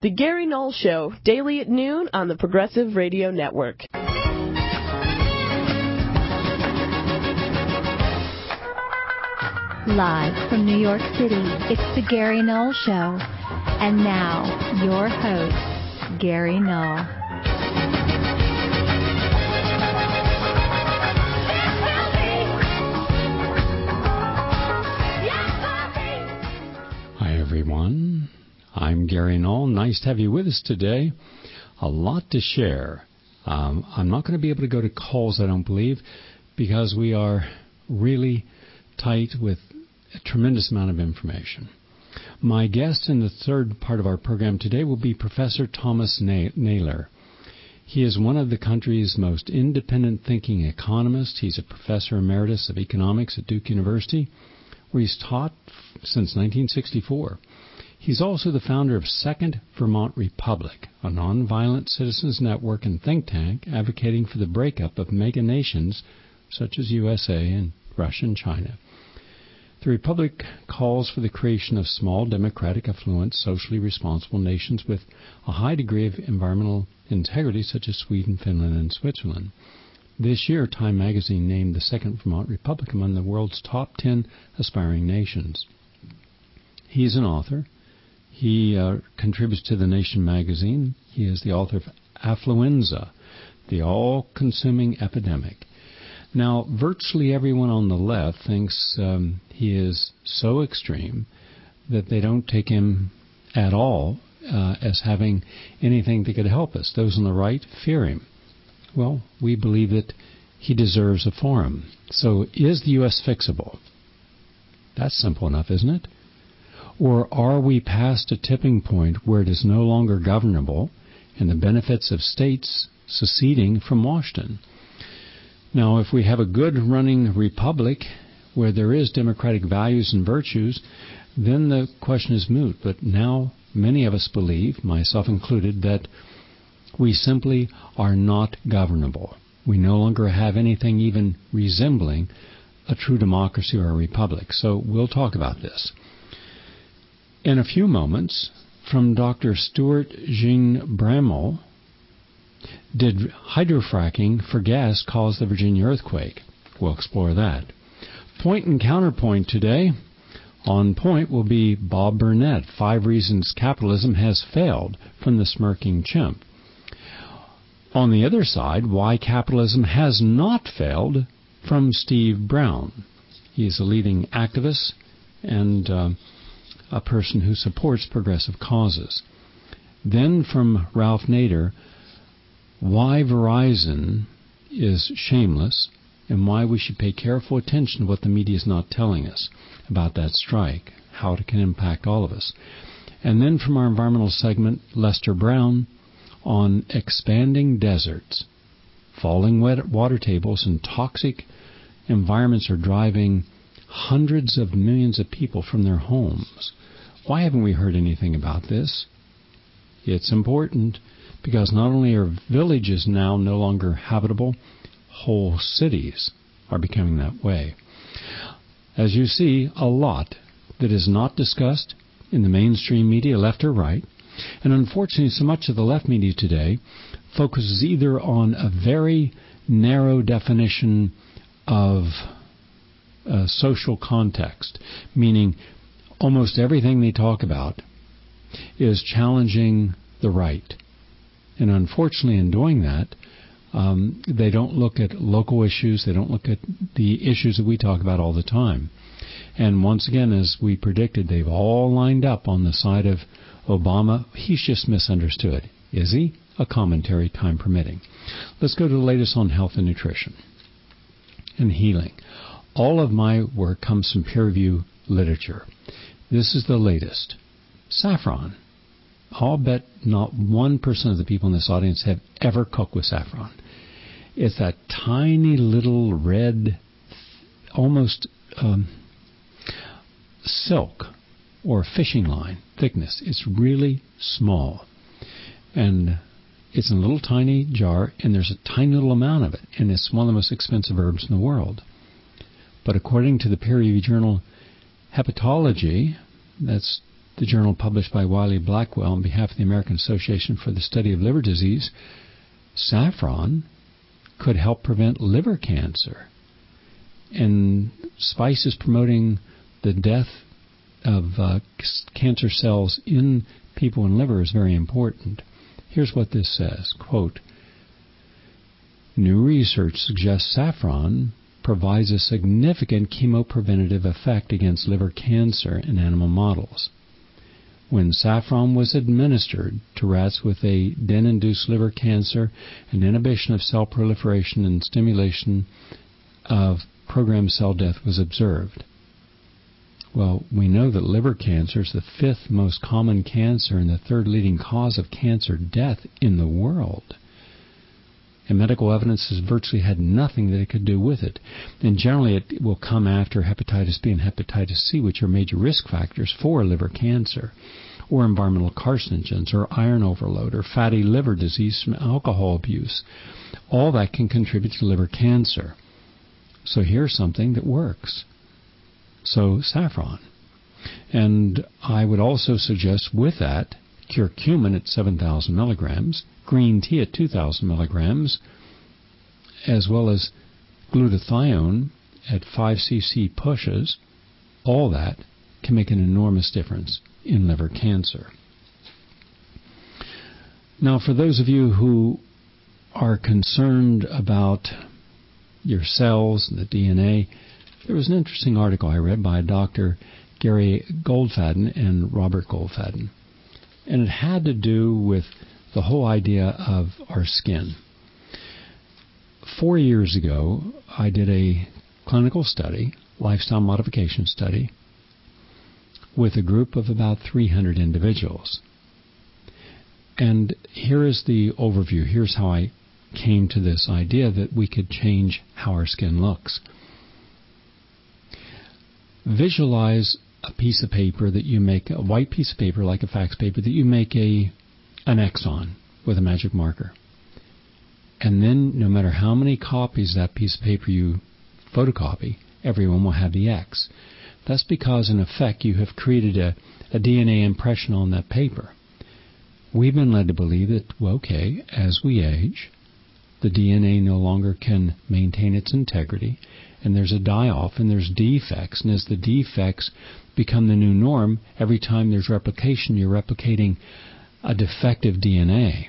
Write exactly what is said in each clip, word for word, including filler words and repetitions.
The Gary Null Show, daily at noon on the Progressive Radio Network. Live from New York City, it's The Gary Null Show. And now, your host, Gary Null. Hi, everyone. I'm Gary Null. Nice to have you with us today. A lot to share. Um, I'm not going to be able to go to calls, I don't believe, because we are really tight with a tremendous amount of information. My guest in the third part of our program today will be Professor Thomas Naylor. He is one of the country's most independent thinking economists. He's a professor emeritus of economics at Duke University, where he's taught since nineteen sixty-four. He's also the founder of Second Vermont Republic, a nonviolent citizens network and think tank advocating for the breakup of mega nations such as U S A and Russia and China. The Republic calls for the creation of small, democratic, affluent, socially responsible nations with a high degree of environmental integrity such as Sweden, Finland, and Switzerland. This year, Time magazine named the Second Vermont Republic among the world's top ten aspiring nations. He's an author. He uh, contributes to The Nation magazine. He is the author of Affluenza, the all-consuming epidemic. Now, virtually everyone on the left thinks um, he is so extreme that they don't take him at all uh, as having anything that could help us. Those on the right fear him. Well, we believe that he deserves a forum. So is the U S fixable? That's simple enough, isn't it? Or are we past a tipping point where it is no longer governable and the benefits of states seceding from Washington? Now, if we have a good running republic where there is democratic values and virtues, then the question is moot. But now many of us believe, myself included, that we simply are not governable. We no longer have anything even resembling a true democracy or a republic. So we'll talk about this. In a few moments, from Doctor Stuart Jean Bramall, did hydrofracking for gas cause the Virginia earthquake? We'll explore that. Point and counterpoint today. On point will be Bob Burnett, Five Reasons Capitalism Has Failed, from the Smirking Chimp. On the other side, Why Capitalism Has Not Failed, from Steve Brown. He is a leading activist and uh, a person who supports progressive causes. Then from Ralph Nader, Why Verizon is Shameless and why we should pay careful attention to what the media is not telling us about that strike, how it can impact all of us. And then from our environmental segment, Lester Brown, on expanding deserts. Falling water tables and toxic environments are driving hundreds of millions of people from their homes. Why haven't we heard anything about this? It's important because not only are villages now no longer habitable, whole cities are becoming that way. As you see, a lot that is not discussed in the mainstream media, left or right, and unfortunately so much of the left media today focuses either on a very narrow definition of uh, social context, meaning almost everything they talk about is challenging the right. And unfortunately, in doing that, um, they don't look at local issues. They don't look at the issues that we talk about all the time. And once again, as we predicted, they've all lined up on the side of Obama. He's just misunderstood. Is he? A commentary, time permitting. Let's go to the latest on health and nutrition and healing. All of my work comes from peer-reviewed literature. This is the latest. Saffron. I'll bet not one percent of the people in this audience have ever cooked with saffron. It's that tiny little red, almost um, silk or fishing line thickness. It's really small. And it's in a little tiny jar, and there's a tiny little amount of it, and it's one of the most expensive herbs in the world. But according to the peer-reviewed journal Hepatology, that's the journal published by Wiley Blackwell on behalf of the American Association for the Study of Liver Disease, saffron could help prevent liver cancer. And spices promoting the death of uh, cancer cells in people in liver is very important. Here's what this says, quote, new research suggests saffron provides a significant chemopreventative effect against liver cancer in animal models. When saffron was administered to rats with a D E N-induced liver cancer, an inhibition of cell proliferation and stimulation of programmed cell death was observed. Well, we know that liver cancer is the fifth most common cancer and the third leading cause of cancer death in the world. And medical evidence has virtually had nothing that it could do with it. And generally it will come after hepatitis B and hepatitis C, which are major risk factors for liver cancer, or environmental carcinogens, or iron overload, or fatty liver disease from alcohol abuse. All that can contribute to liver cancer. So here's something that works. So saffron. And I would also suggest with that, curcumin at seven thousand milligrams, green tea at two thousand milligrams, as well as glutathione at five c c pushes. All that can make an enormous difference in liver cancer. Now, for those of you who are concerned about your cells and the D N A, there was an interesting article I read by Doctor Gary Goldfaden and Robert Goldfaden. And it had to do with the whole idea of our skin. Four years ago, I did a clinical study, lifestyle modification study, with a group of about three hundred individuals. And here is the overview. Here's how I came to this idea that we could change how our skin looks. Visualize a piece of paper that you make, a white piece of paper like a fax paper that you make a an X on with a magic marker. And then no matter how many copies that piece of paper you photocopy, everyone will have the X. That's because in effect you have created a, a D N A impression on that paper. We've been led to believe that, well, okay, as we age, the D N A no longer can maintain its integrity, and there's a die-off, and there's defects. And as the defects become the new norm, every time there's replication, you're replicating a defective D N A.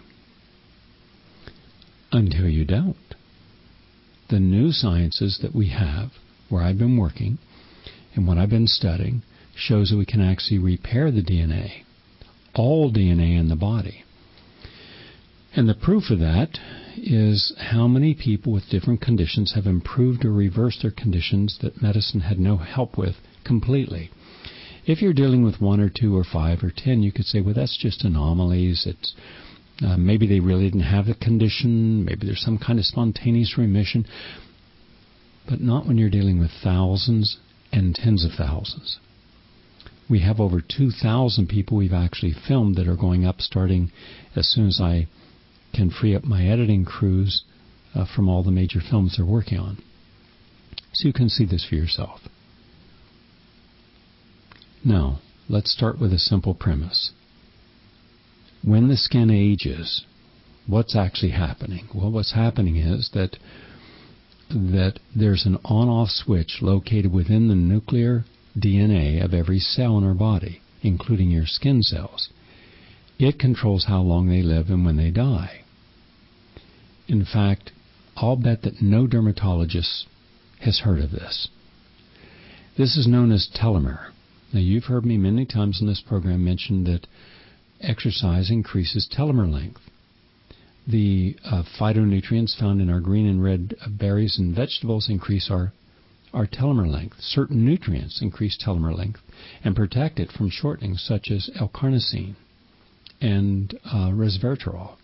Until you don't. The new sciences that we have, where I've been working, and what I've been studying, shows that we can actually repair the D N A. All D N A in the body. And the proof of that is how many people with different conditions have improved or reversed their conditions that medicine had no help with completely. If you're dealing with one or two or five or ten, you could say, well, that's just anomalies. It's uh, maybe they really didn't have the condition. Maybe there's some kind of spontaneous remission. But not when you're dealing with thousands and tens of thousands. We have over two thousand people we've actually filmed that are going up starting as soon as I can free up my editing crews uh, from all the major films they're working on. So you can see this for yourself. Now, let's start with a simple premise. When the skin ages, what's actually happening? Well, what's happening is that that there's an on-off switch located within the nuclear D N A of every cell in our body, including your skin cells. It controls how long they live and when they die. In fact, I'll bet that no dermatologist has heard of this. This is known as telomere. Now, you've heard me many times in this program mention that exercise increases telomere length. The uh, phytonutrients found in our green and red berries and vegetables increase our, our telomere length. Certain nutrients increase telomere length and protect it from shortening, such as L-carnosine and uh, resveratrol.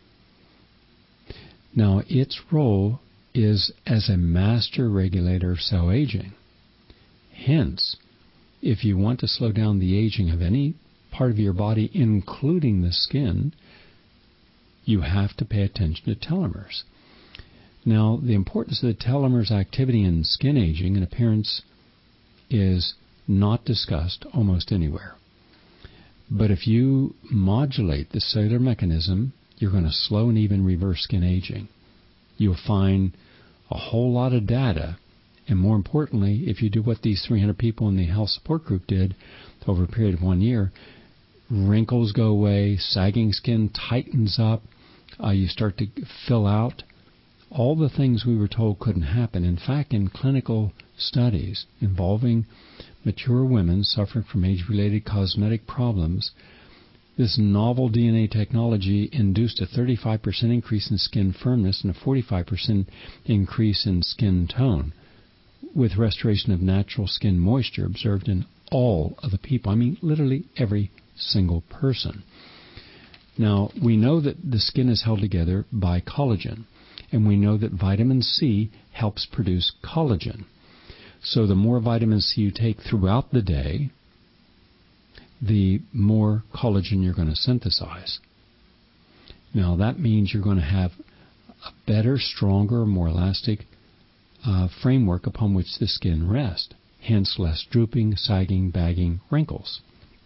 Now, its role is as a master regulator of cell aging. Hence, if you want to slow down the aging of any part of your body, including the skin, you have to pay attention to telomeres. Now, the importance of the telomeres' activity in skin aging and appearance is not discussed almost anywhere. But if you modulate the cellular mechanism, you're going to slow and even reverse skin aging. You'll find a whole lot of data, and more importantly, if you do what these three hundred people in the health support group did over a period of one year, wrinkles go away, sagging skin tightens up, uh, you start to fill out. All the things we were told couldn't happen. In fact, in clinical studies involving mature women suffering from age-related cosmetic problems, this novel D N A technology induced a thirty-five percent increase in skin firmness and a forty-five percent increase in skin tone, with restoration of natural skin moisture observed in all of the people. I mean, literally every single person. Now, we know that the skin is held together by collagen, and we know that vitamin C helps produce collagen. So the more vitamin C you take throughout the day, the more collagen you're going to synthesize. Now, that means you're going to have a better, stronger, more elastic uh, framework upon which the skin rests, hence less drooping, sagging, bagging, wrinkles.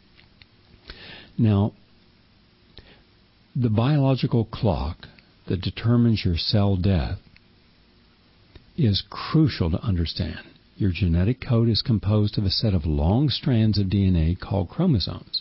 Now, the biological clock that determines your cell death is crucial to understand. Your genetic code is composed of a set of long strands of D N A called chromosomes.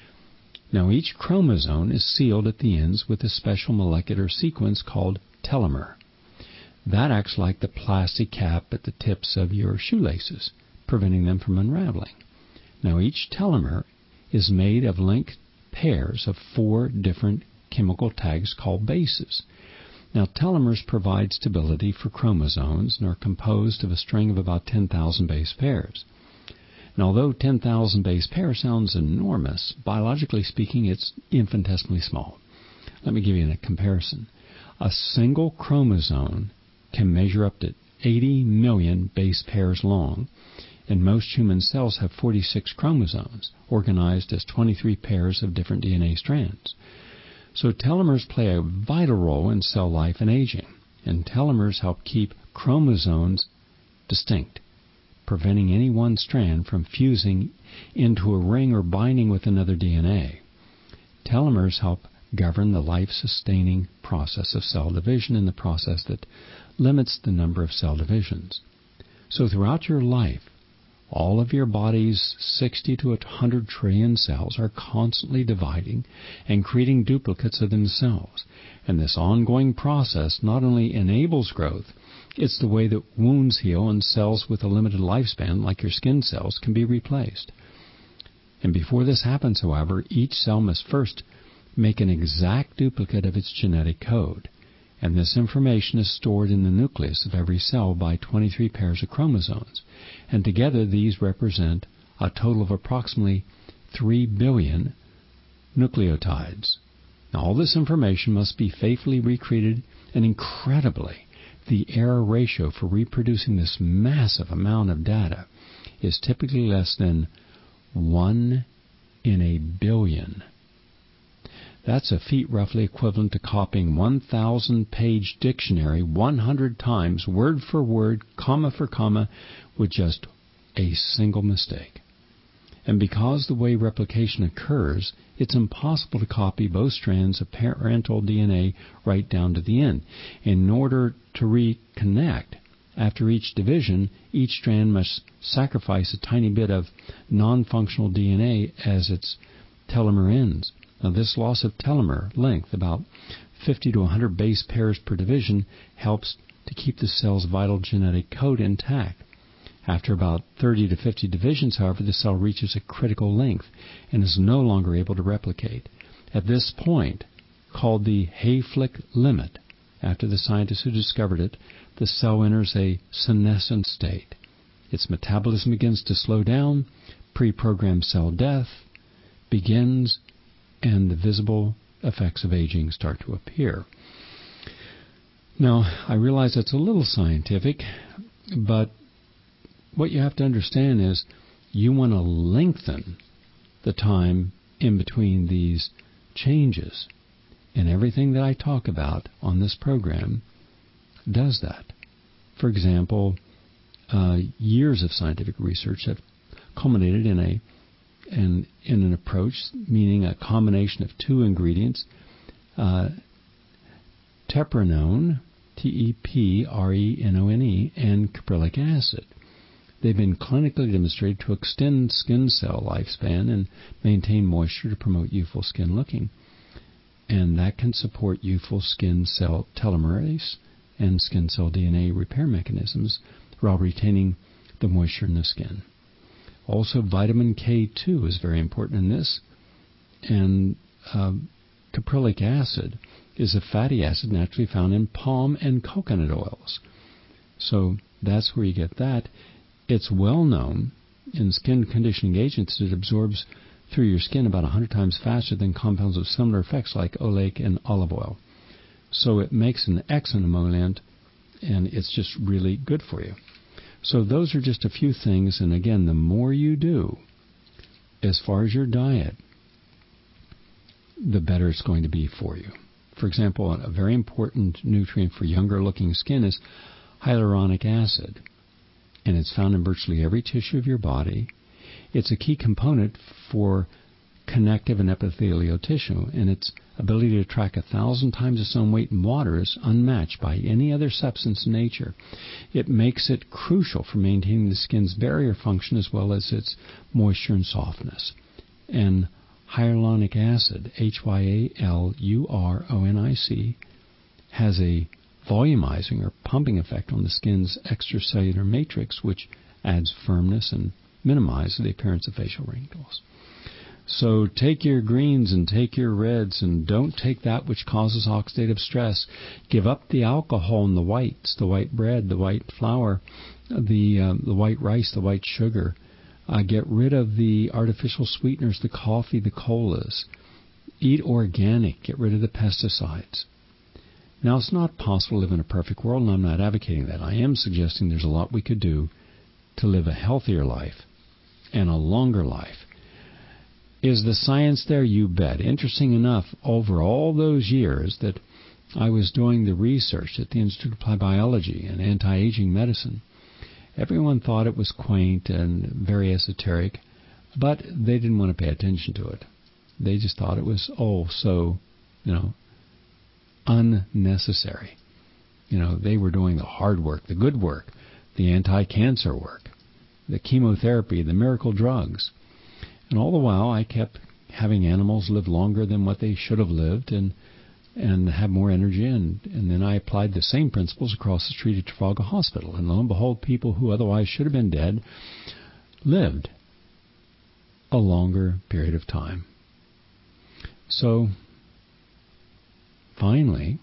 Now, each chromosome is sealed at the ends with a special molecular sequence called telomere. That acts like the plastic cap at the tips of your shoelaces, preventing them from unraveling. Now, each telomere is made of linked pairs of four different chemical tags called bases. Now, telomeres provide stability for chromosomes and are composed of a string of about ten thousand base pairs. Now, although ten thousand base pairs sounds enormous, biologically speaking, it's infinitesimally small. Let me give you a comparison. A single chromosome can measure up to eighty million base pairs long, and most human cells have forty-six chromosomes, organized as twenty-three pairs of different D N A strands. So telomeres play a vital role in cell life and aging, and telomeres help keep chromosomes distinct, preventing any one strand from fusing into a ring or binding with another D N A. Telomeres help govern the life-sustaining process of cell division and the process that limits the number of cell divisions. So throughout your life, all of your body's sixty to one hundred trillion cells are constantly dividing and creating duplicates of themselves. And this ongoing process not only enables growth, it's the way that wounds heal and cells with a limited lifespan, like your skin cells, can be replaced. And before this happens, however, each cell must first make an exact duplicate of its genetic code. And this information is stored in the nucleus of every cell by twenty-three pairs of chromosomes. And together these represent a total of approximately three billion nucleotides. Now, all this information must be faithfully recreated, and incredibly, the error ratio for reproducing this massive amount of data is typically less than one in a billion. That's a feat roughly equivalent to copying one thousand page dictionary one hundred times, word for word, comma for comma, with just a single mistake. And because the way replication occurs, it's impossible to copy both strands of parental D N A right down to the end. In order to reconnect, after each division, each strand must sacrifice a tiny bit of non-functional D N A as its telomere ends. Now, this loss of telomere length, about fifty to one hundred base pairs per division, helps to keep the cell's vital genetic code intact. After about thirty to fifty divisions, however, the cell reaches a critical length and is no longer able to replicate. At this point, called the Hayflick limit, after the scientists who discovered it, the cell enters a senescent state. Its metabolism begins to slow down, pre-programmed cell death begins, and the visible effects of aging start to appear. Now, I realize that's a little scientific, but what you have to understand is you want to lengthen the time in between these changes. And everything that I talk about on this program does that. For example, uh, years of scientific research have culminated in a and in an approach, meaning a combination of two ingredients, uh, teprenone, T E P R E N O N E, and caprylic acid. They've been clinically demonstrated to extend skin cell lifespan and maintain moisture to promote youthful skin looking. And that can support youthful skin cell telomerase and skin cell D N A repair mechanisms while retaining the moisture in the skin. Also, vitamin K two is very important in this. And uh, caprylic acid is a fatty acid naturally found in palm and coconut oils. So that's where you get that. It's well known in skin conditioning agents that it absorbs through your skin about one hundred times faster than compounds of similar effects like oleic and olive oil. So it makes an excellent emollient, and it's just really good for you. So those are just a few things, and again, the more you do as far as your diet, the better it's going to be for you. For example, a very important nutrient for younger-looking skin is hyaluronic acid, and it's found in virtually every tissue of your body. It's a key component for connective and epithelial tissue, and its ability to track a thousand times its own weight in water is unmatched by any other substance in nature. It makes it crucial for maintaining the skin's barrier function as well as its moisture and softness. And hyaluronic acid, H Y A L U R O N I C, has a volumizing or pumping effect on the skin's extracellular matrix, which adds firmness and minimizes the appearance of facial wrinkles. So take your greens and take your reds, and don't take that which causes oxidative stress. Give up the alcohol and the whites, the white bread, the white flour, the um, the white rice, the white sugar. Uh, get rid of the artificial sweeteners, the coffee, the colas. Eat organic. Get rid of the pesticides. Now, it's not possible to live in a perfect world, and I'm not advocating that. I am suggesting there's a lot we could do to live a healthier life and a longer life. Is the science there? You bet. Interesting enough, over all those years that I was doing the research at the Institute of Applied Biology and Anti-Aging Medicine, everyone thought it was quaint and very esoteric, but they didn't want to pay attention to it. They just thought it was, oh, so, you know, unnecessary. You know, they were doing the hard work, the good work, the anti-cancer work, the chemotherapy, the miracle drugs. And all the while, I kept having animals live longer than what they should have lived and and have more energy. And, and then I applied the same principles across the street at Trafalgar Hospital. And lo and behold, people who otherwise should have been dead lived a longer period of time. So, finally,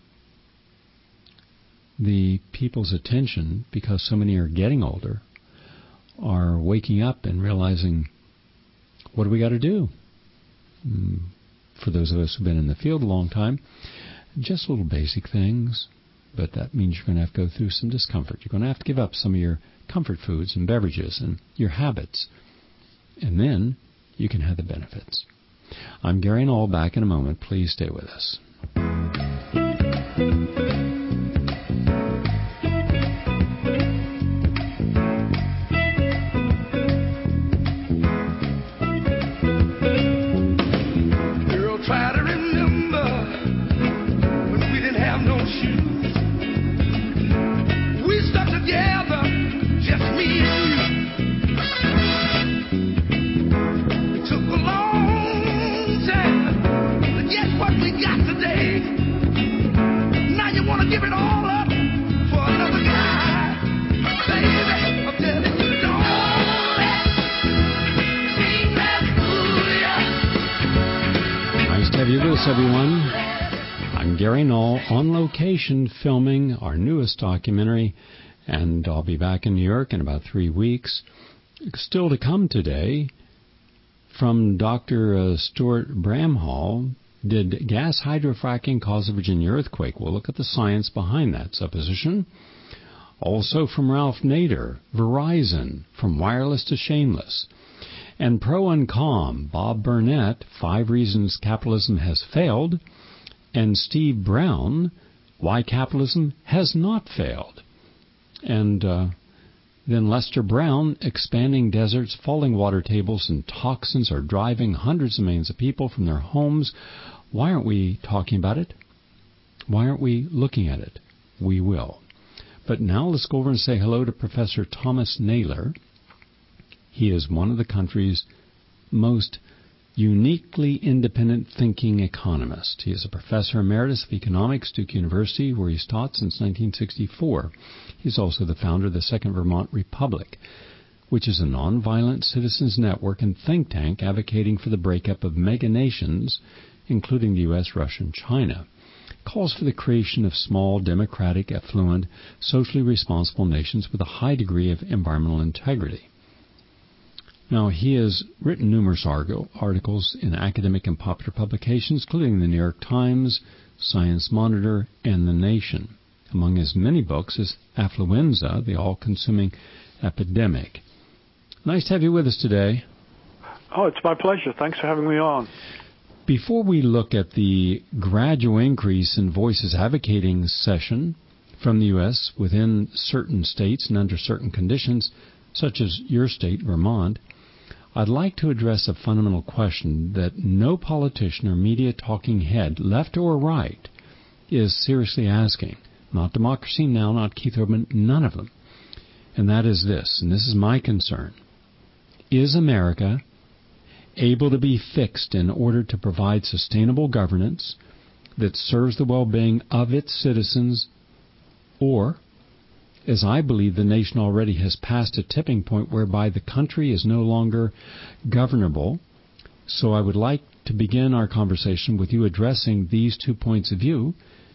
the people's attention, because so many are getting older, are waking up and realizing, what do we got to do? Mm, for those of us who've been in the field a long time, just little basic things, but that means you're going to have to go through some discomfort. You're going to have to give up some of your comfort foods and beverages and your habits, and then you can have the benefits. I'm Gary Null, back in a moment. Please stay with us. Everyone, I'm Gary Null, on location filming our newest documentary, and I'll be back in New York in about three weeks. Still to come today, from Doctor Uh, Stuart Bramhall, did gas hydrofracking cause the Virginia earthquake? We'll look at the science behind that supposition. Also from Ralph Nader, Verizon, from wireless to shameless. And Pro and Com, Bob Burnett, Five Reasons Capitalism Has Failed, and Steve Brown, Why Capitalism Has Not Failed. And uh, Then Lester Brown, expanding deserts, falling water tables, and toxins are driving hundreds of millions of people from their homes. Why aren't we talking about it? Why aren't we looking at it? We will. But now let's go over and say hello to Professor Thomas Naylor. He is one of the country's most uniquely independent thinking economists. He is a professor emeritus of economics at Duke University, where he's taught since nineteen sixty-four. He's also the founder of the Second Vermont Republic, which is a nonviolent citizens network and think tank advocating for the breakup of mega nations, including the U S, Russia, and China. Calls for the creation of small, democratic, affluent, socially responsible nations with a high degree of environmental integrity. Now, he has written numerous articles in academic and popular publications, including the New York Times, Science Monitor, and The Nation. Among his many books is Affluenza, the All-Consuming Epidemic. Nice to have you with us today. Oh, it's my pleasure. Thanks for having me on. Before we look at the gradual increase in voices advocating secession from the U S within certain states and under certain conditions, such as your state, Vermont, I'd like to address a fundamental question that no politician or media talking head, left or right, is seriously asking. Not Democracy Now!, not Keith Urban, none of them. And that is this, and this is my concern. Is America able to be fixed in order to provide sustainable governance that serves the well-being of its citizens, or, as I believe the nation already has passed a tipping point whereby the country is no longer governable? So I would like to begin our conversation with you addressing these two points of view.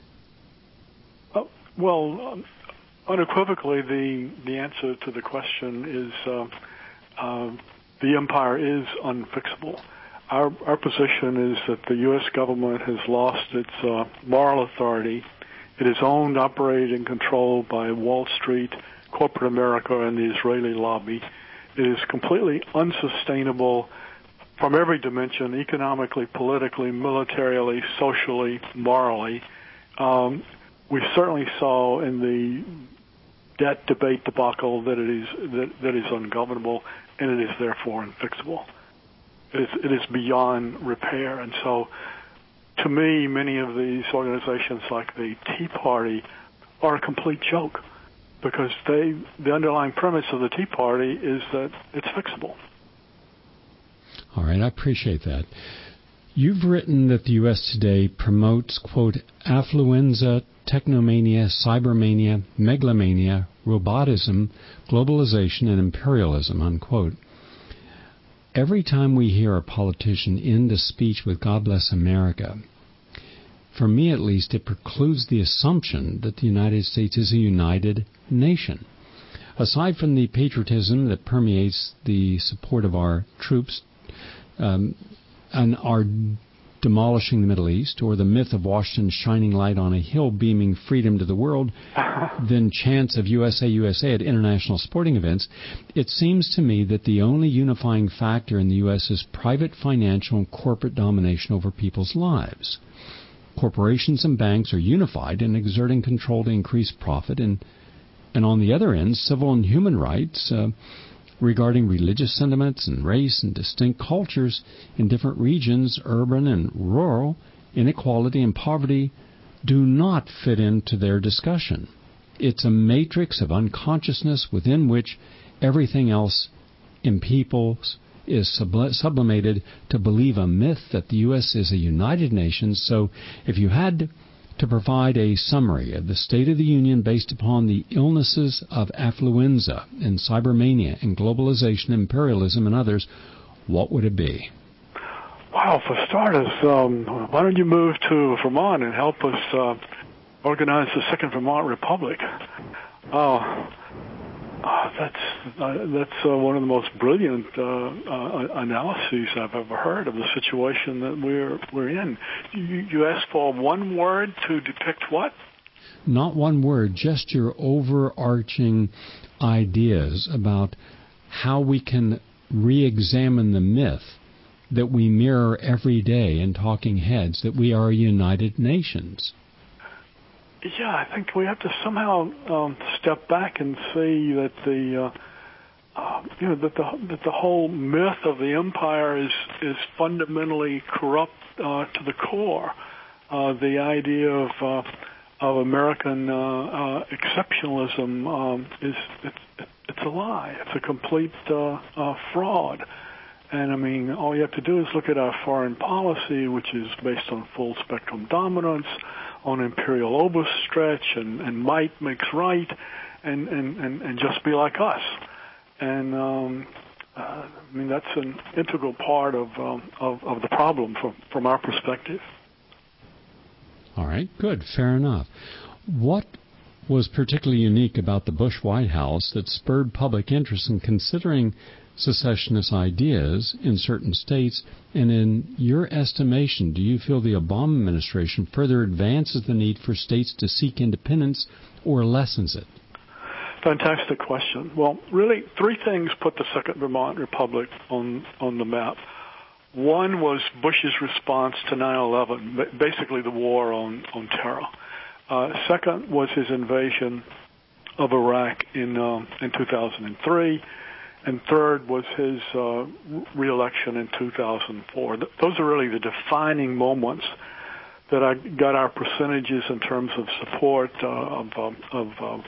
Uh, well, um, unequivocally, the, the answer to the question is uh, uh, the empire is unfixable. Our, our position is that the U S government has lost its uh, moral authority. It is owned, operated, and controlled by Wall Street, corporate America, and the Israeli lobby. It is completely unsustainable from every dimension, economically, politically, militarily, socially, morally. Um, we certainly saw in the debt debate debacle that it is that, that is ungovernable, and it is therefore unfixable. It is, it is beyond repair, and so to me, many of these organizations like the Tea Party are a complete joke because they, the underlying premise of the Tea Party is that it's fixable. All right, I appreciate that. You've written that the U S today promotes, quote, affluenza, technomania, cybermania, megalomania, robotism, globalization, and imperialism, unquote. Every time we hear a politician end a speech with God bless America, for me at least, it precludes the assumption that the United States is a united nation. Aside from the patriotism that permeates the support of our troops um, and our demolishing the Middle East, or the myth of Washington shining light on a hill beaming freedom to the world, then chants of U S A, U S A at international sporting events, it seems to me that the only unifying factor in the U S is private financial and corporate domination over people's lives. Corporations and banks are unified in exerting control to increase profit, and, and on the other end, civil and human rights uh, regarding religious sentiments and race and distinct cultures in different regions, urban and rural, inequality and poverty, do not fit into their discussion. It's a matrix of unconsciousness within which everything else in people is sublimated to believe a myth that the U S is a united nation. So if you had to provide a summary of the State of the Union based upon the illnesses of affluenza and cybermania and globalization, imperialism, and others, what would it be? Wow, for starters, um, why don't you move to Vermont and help us uh, organize the Second Vermont Republic? Oh, uh, that's uh, that's uh, one of the most brilliant uh, uh, analyses I've ever heard of the situation that we're we're in. You, you asked for one word to depict what? Not one word, just your overarching ideas about how we can re-examine the myth that we mirror every day in talking heads, that we are united nations. yeah, I think we have to somehow um, step back and see that the, uh, uh, you know, that the that the whole myth of the empire is is fundamentally corrupt uh, to the core. Uh, the idea of uh, of American uh, uh, exceptionalism um, is it's, it's a lie. It's a complete uh, uh, fraud. And, I mean, all you have to do is look at our foreign policy, which is based on full-spectrum dominance, on imperial overstretch, and, and might makes right, and, and, and, and just be like us. And, um, uh, I mean, that's an integral part of, um, of, of the problem from, from our perspective. All right, good, fair enough. What was particularly unique about the Bush White House that spurred public interest in considering secessionist ideas in certain states, and in your estimation, do you feel the Obama administration further advances the need for states to seek independence or lessens it? Fantastic question. Well, really, three things put the Second Vermont Republic on, on the map. One was Bush's response to nine eleven, basically the war on, on terror. Uh, second was his invasion of Iraq in, uh, in two thousand three. And third was his uh, re-election in two thousand four. Th- those are really the defining moments that I got our percentages in terms of support uh, of, um, of,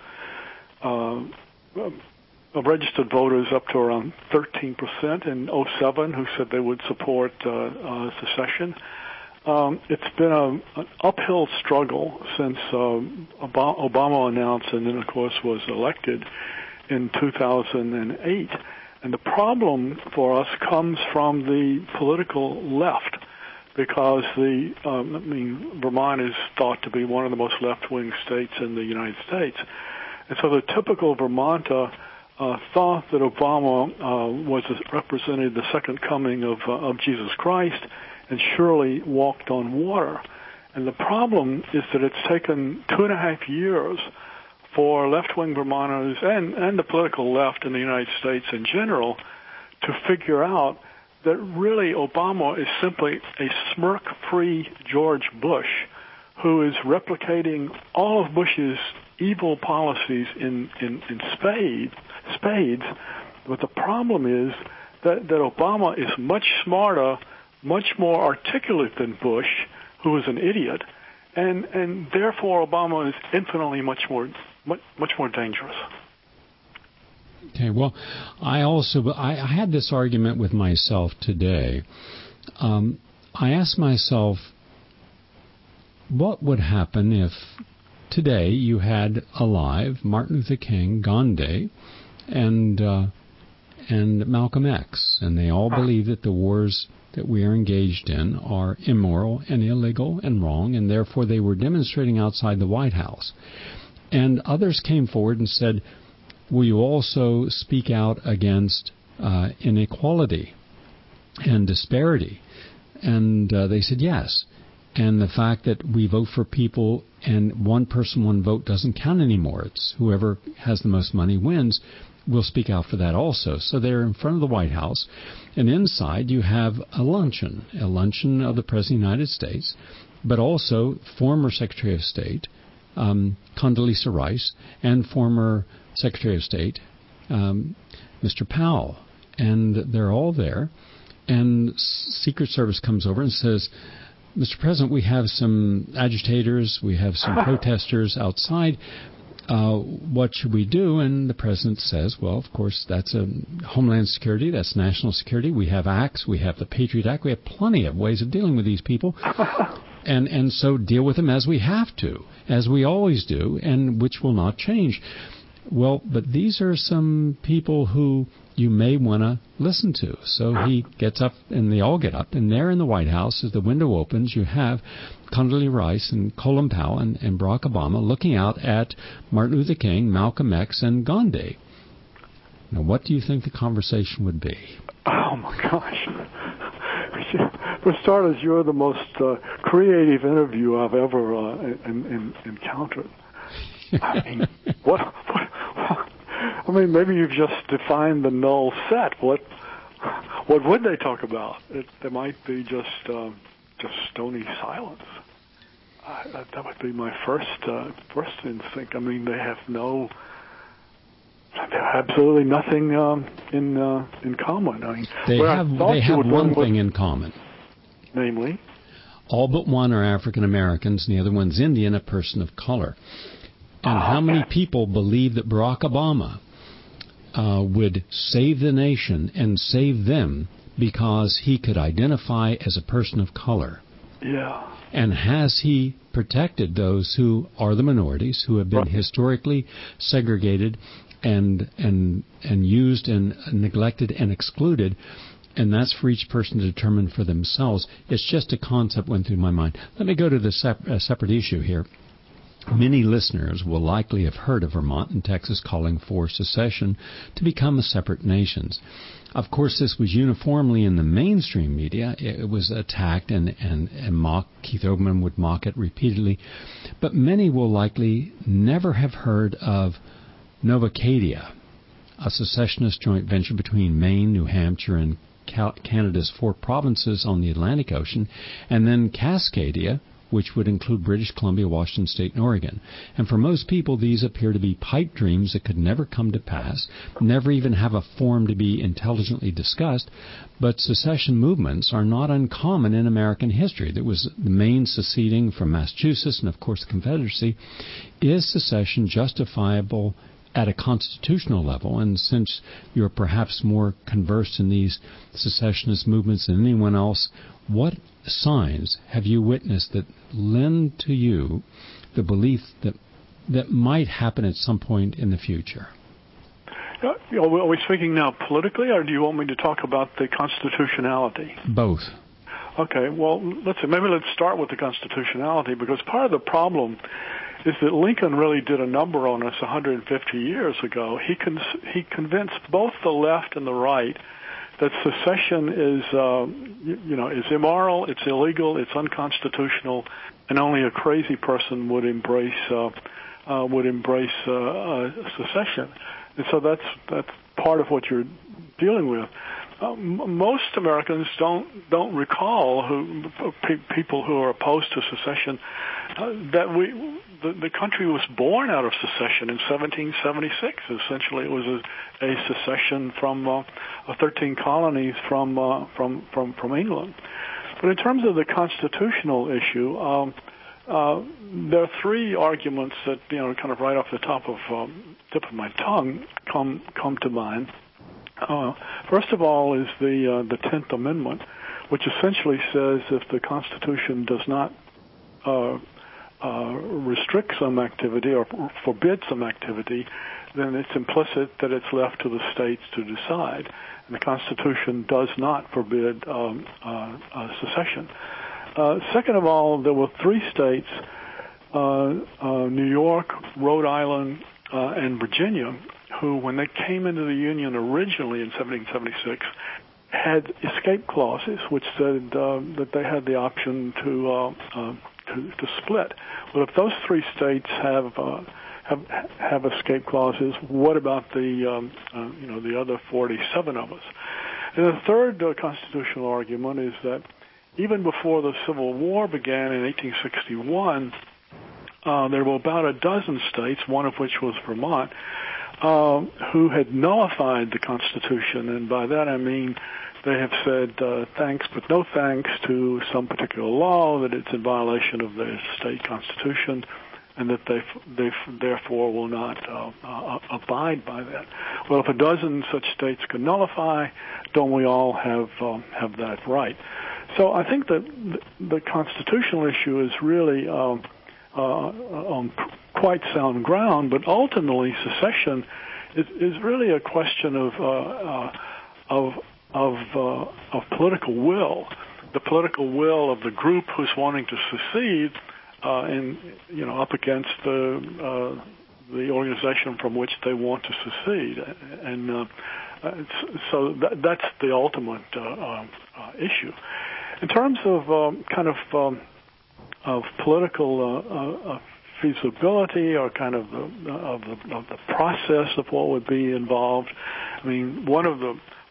uh, uh, of registered voters up to around thirteen percent in oh seven who said they would support uh, uh, secession. Um, it's been a, an uphill struggle since uh, Obama announced and then, of course, was elected in two thousand eight. And the problem for us comes from the political left, because the, um, I mean, Vermont is thought to be one of the most left-wing states in the United States. And so the typical Vermonter uh, thought that Obama uh, was represented the second coming of, uh, of Jesus Christ and surely walked on water. And the problem is that it's taken two and a half years for left-wing Vermonters and, and the political left in the United States in general to figure out that really Obama is simply a smirk-free George Bush who is replicating all of Bush's evil policies in, in, in spades, spades. But the problem is that, that Obama is much smarter, much more articulate than Bush, who is an idiot, and, and therefore Obama is infinitely much more Much, much more dangerous. Okay, well, I also I, I had this argument with myself today. Um, I asked myself, what would happen if today you had alive Martin Luther King, Gandhi, and uh, and Malcolm X, and they all believe that the wars that we are engaged in are immoral and illegal and wrong, and therefore they were demonstrating outside the White House. And others came forward and said, will you also speak out against uh, inequality and disparity? And uh, they said yes. And the fact that we vote for people and one person, one vote doesn't count anymore. It's whoever has the most money wins. We'll speak out for that also. So they're in front of the White House. And inside you have a luncheon, a luncheon of the President of the United States, but also former Secretary of State, Um, Condoleezza Rice, and former Secretary of State, um, Mister Powell. And they're all there. And Secret Service comes over and says, Mister President, we have some agitators, we have some protesters outside. Uh, what should we do? And the President says, well, of course, that's a Homeland Security, that's national security. We have acts, we have the Patriot Act, we have plenty of ways of dealing with these people. And and so deal with them as we have to, as we always do, and which will not change. Well, but these are some people who you may want to listen to. So he gets up, and they all get up, and there in the White House, as the window opens, you have Condoleezza Rice and Colin Powell and, and Barack Obama looking out at Martin Luther King, Malcolm X, and Gandhi. Now, what do you think the conversation would be? Oh, my gosh. For starters, you're the most uh, creative interview I've ever uh, in, in, encountered. I mean, what, what, what? I mean, maybe you've just defined the null set. What, what would they talk about? It, there might be just, uh, just stony silence. uh, that would be my first uh, first instinct. I mean, they have no, they have absolutely nothing um, in uh, in common. I mean, they have they have one thing with, in common, namely, all but one are African Americans, and the other one's Indian, a person of color. And oh, how many okay. people believe that Barack Obama uh, would save the nation and save them because he could identify as a person of color? Yeah. And has he protected those who are the minorities, who have been right. historically segregated and and and used and neglected and excluded? And that's for each person to determine for themselves. It's just a concept went through my mind. Let me go to the sep- uh, separate issue here. Many listeners will likely have heard of Vermont and Texas calling for secession to become a separate nations. Of course, this was uniformly in the mainstream media. It was attacked and, and, and mocked. Keith Olbermann would mock it repeatedly. But many will likely never have heard of Novacadia, a secessionist joint venture between Maine, New Hampshire, and Canada's four provinces on the Atlantic Ocean, and then Cascadia, which would include British Columbia, Washington State, and Oregon. And for most people, these appear to be pipe dreams that could never come to pass, never even have a form to be intelligently discussed. But secession movements are not uncommon in American history. There was the Maine seceding from Massachusetts, and of course the Confederacy. Is secession justifiable at a constitutional level? And since you're perhaps more conversed in these secessionist movements than anyone else, what signs have you witnessed that lend to you the belief that that might happen at some point in the future? Uh, are we speaking now politically, or do you want me to talk about the constitutionality? Both. Okay, well, let's see. Maybe let's start with the constitutionality, because part of the problem is that Lincoln really did a number on us one hundred fifty years ago. He con- he convinced both the left and the right that secession is, uh, you, you know, is immoral, it's illegal, it's unconstitutional, and only a crazy person would embrace uh, uh, would embrace uh, uh, secession. And so that's that's part of what you're dealing with. Um, most Americans don't don't recall who pe- people who are opposed to secession uh, that we the, the country was born out of secession in seventeen seventy-six. Essentially, it was a, a secession from uh, thirteen colonies from uh, from from from England. But in terms of the constitutional issue, um, uh, there are three arguments that, you know, kind of right off the top of um, tip of my tongue come come to mind. Uh, first of all is the uh, the tenth Amendment, which essentially says if the Constitution does not uh, uh, restrict some activity or forbid some activity, then it's implicit that it's left to the states to decide. And the Constitution does not forbid um, uh, uh, secession. Uh, second of all, there were three states, uh, uh, New York, Rhode Island, uh, and Virginia, who, when they came into the Union originally in seventeen seventy-six, had escape clauses which said uh, that they had the option to, uh, uh, to to split. Well, if those three states have uh, have have escape clauses, what about the um, uh, you know the other forty-seven of us? And the third uh, constitutional argument is that even before the Civil War began in eighteen sixty-one, uh, there were about a dozen states, one of which was Vermont, Uh, who had nullified the Constitution, and by that I mean they have said uh, thanks but no thanks to some particular law, that it's in violation of their state constitution, and that they, they therefore will not uh, uh, abide by that. Well, if a dozen such states can nullify, don't we all have um, have that right? So I think that the constitutional issue is really um, uh, on quite sound ground, but ultimately secession is, is really a question of uh, uh, of of, uh, of political will, the political will of the group who's wanting to secede, uh, and you know up against the uh, the organization from which they want to secede, and uh, so that, that's the ultimate uh, uh, issue. In terms of um, kind of um, of political uh, uh, feasibility or kind of the, of the of the process of what would be involved. I mean, one of the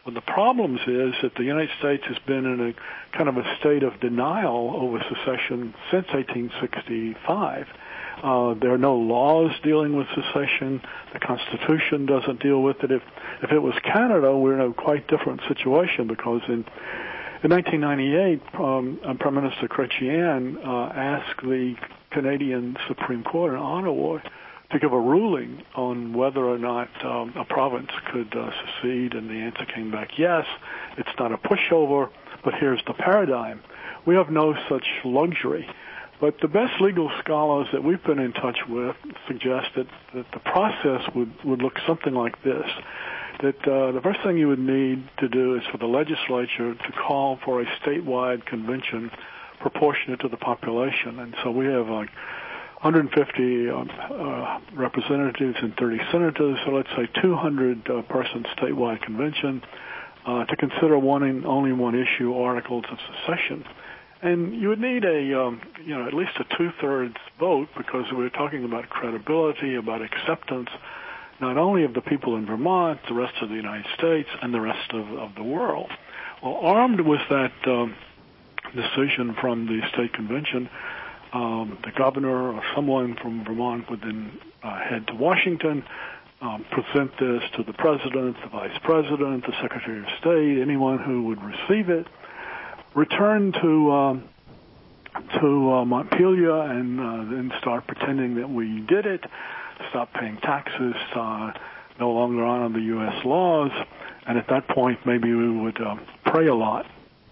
One of the problems is that the United States has been in a kind of a state of denial over secession since eighteen sixty-five. Uh, there are no laws dealing with secession. The Constitution doesn't deal with it. If if it was Canada, we're in a quite different situation, because in in nineteen ninety-eight, um, Prime Minister Chrétien uh, asked the Canadian Supreme Court in Ottawa to give a ruling on whether or not um, a province could uh, secede, and the answer came back, yes, it's not a pushover, but here's the paradigm. We have no such luxury. But the best legal scholars that we've been in touch with suggest that, that the process would, would look something like this, that uh, the first thing you would need to do is for the legislature to call for a statewide convention proportionate to the population. And so we have like one hundred fifty uh, uh, representatives and thirty senators, so let's say two hundred uh, person statewide convention uh, to consider one and only one issue, articles of secession. And you would need a, um, you know, at least a two-thirds vote, because we're talking about credibility, about acceptance, not only of the people in Vermont, the rest of the United States, and the rest of, of the world. Well, armed with that um, decision from the state convention, Um, the governor or someone from Vermont would then uh, head to Washington, um, present this to the president, the vice president, the secretary of state, anyone who would receive it, return to um, to uh, Montpelier, and uh, then start pretending that we did it, stop paying taxes, uh, no longer honor the U S laws, and at that point maybe we would uh, pray a lot.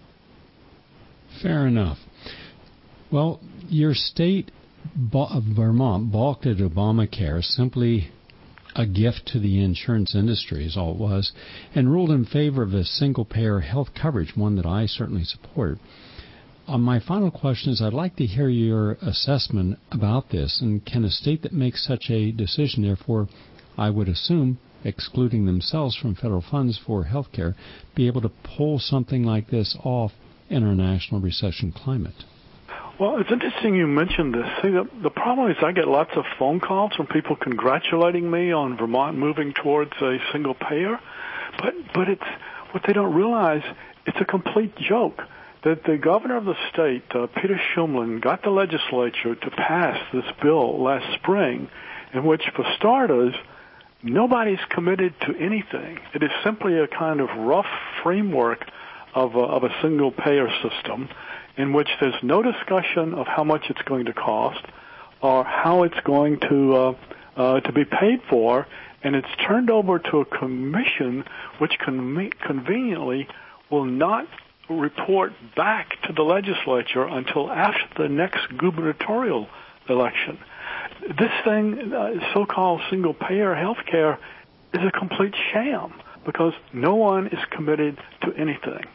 Fair enough. Well, your state of Vermont balked at Obamacare, simply a gift to the insurance industry is all it was, and ruled in favor of a single-payer health coverage, one that I certainly support. Uh, my final question is, I'd like to hear your assessment about this, and can a state that makes such a decision, therefore, I would assume, excluding themselves from federal funds for health care, be able to pull something like this off in our national recession climate? Well, it's interesting you mentioned this. See, the, the problem is I get lots of phone calls from people congratulating me on Vermont moving towards a single payer, but but it's what they don't realize. It's a complete joke that the governor of the state, uh, Peter Shumlin, got the legislature to pass this bill last spring, in which, for starters, nobody's committed to anything. It is simply a kind of rough framework of a, of a single payer system, in which there's no discussion of how much it's going to cost or how it's going to uh, uh, to be paid for, and it's turned over to a commission which con- conveniently will not report back to the legislature until after the next gubernatorial election. This thing, uh, so-called single-payer health care, is a complete sham because no one is committed to anything.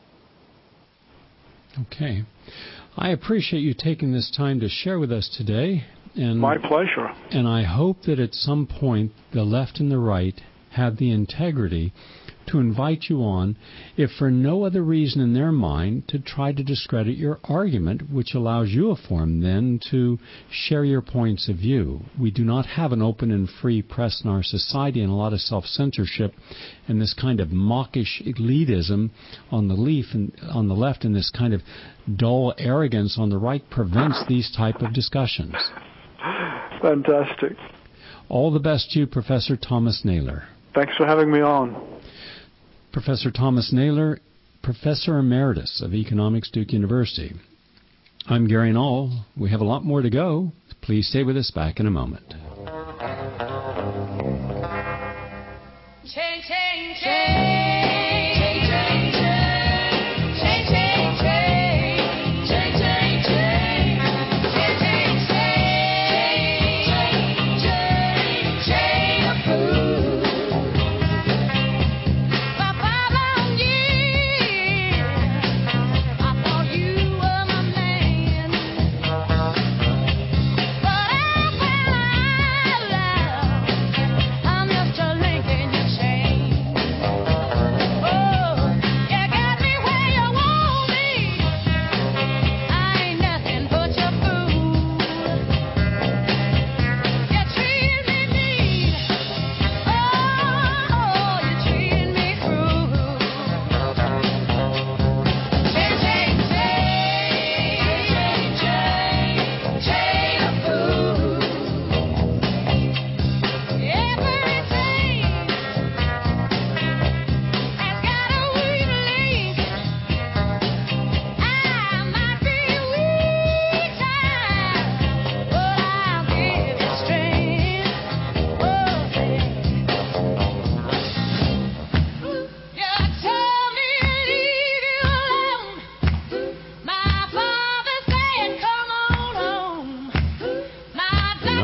Okay. I appreciate you taking this time to share with us today. And, My pleasure. And I hope that at some point the left and the right have the integrity to invite you on, if for no other reason in their mind, to try to discredit your argument, which allows you a forum then to share your points of view. We do not have an open and free press in our society, and a lot of self-censorship and this kind of mawkish elitism on the leaf and on the left, and this kind of dull arrogance on the right prevents these type of discussions. Fantastic. All the best to you, Professor Thomas Naylor. Thanks for having me on. Professor Thomas Naylor, Professor Emeritus of Economics, Duke University. I'm Gary Null. We have a lot more to go. Please stay with us. Back in a moment. Change, change, change. Bye.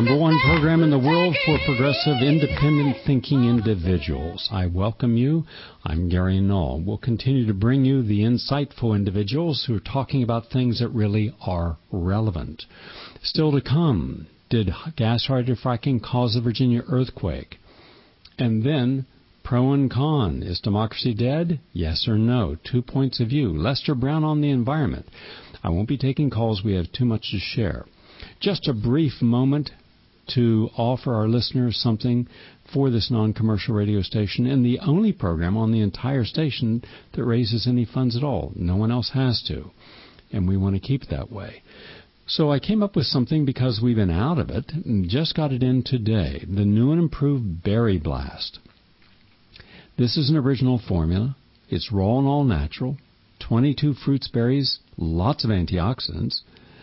number one program in the world for progressive, independent thinking individuals. I welcome you. I'm Gary Null. We'll continue to bring you the insightful individuals who are talking about things that really are relevant. Still to come, did gas hydrofracking cause the Virginia earthquake? And then, pro and con. Is democracy dead? Yes or no? Two points of view. Lester Brown on the environment. I won't be taking calls. We have too much to share. Just a brief moment to offer our listeners something for this non-commercial radio station and the only program on the entire station that raises any funds at all. No one else has to, and we want to keep it that way. So I came up with something because we've been out of it and just got it in today, the new and improved Berry Blast. This is an original formula. It's raw and all natural, twenty-two fruits, berries, lots of antioxidants,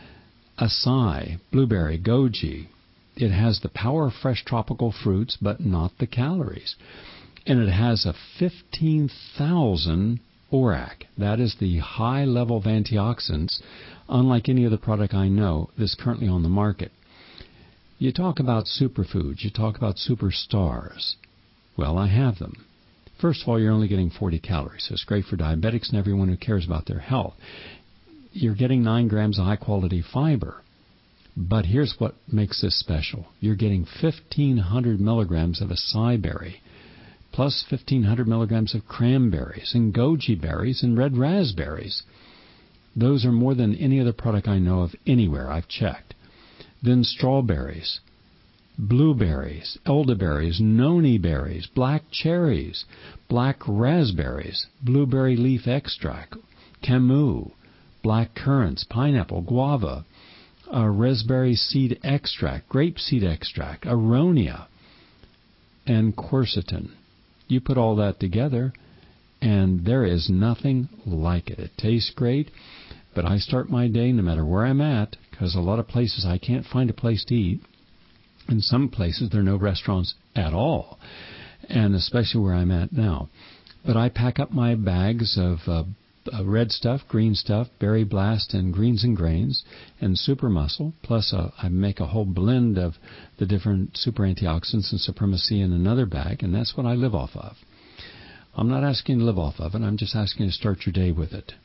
acai, blueberry, goji. It has the power of fresh tropical fruits, but not the calories. And it has a fifteen thousand O R A C. That is the high level of antioxidants, unlike any other product I know that's currently on the market. You talk about superfoods. You talk about superstars. Well, I have them. First of all, you're only getting forty calories, so it's great for diabetics and everyone who cares about their health. You're getting nine grams of high-quality fiber. But here's what makes this special. You're getting fifteen hundred milligrams of acai berry, plus fifteen hundred milligrams of cranberries and goji berries and red raspberries. Those are more than any other product I know of anywhere. I've checked. Then strawberries, blueberries, elderberries, noni berries, black cherries, black raspberries, blueberry leaf extract, camu, black currants, pineapple, guava, uh, raspberry seed extract, grape seed extract, aronia, and quercetin. You put all that together, and there is nothing like it. It tastes great, but I start my day no matter where I'm at, because a lot of places I can't find a place to eat. In some places there are no restaurants at all, and especially where I'm at now. But I pack up my bags of uh, uh, red stuff, green stuff, Berry Blast, and greens and grains, and super muscle. Plus, uh, I make a whole blend of the different super antioxidants and supremacy in another bag, and that's what I live off of. I'm not asking you to live off of it. I'm just asking you to start your day with it.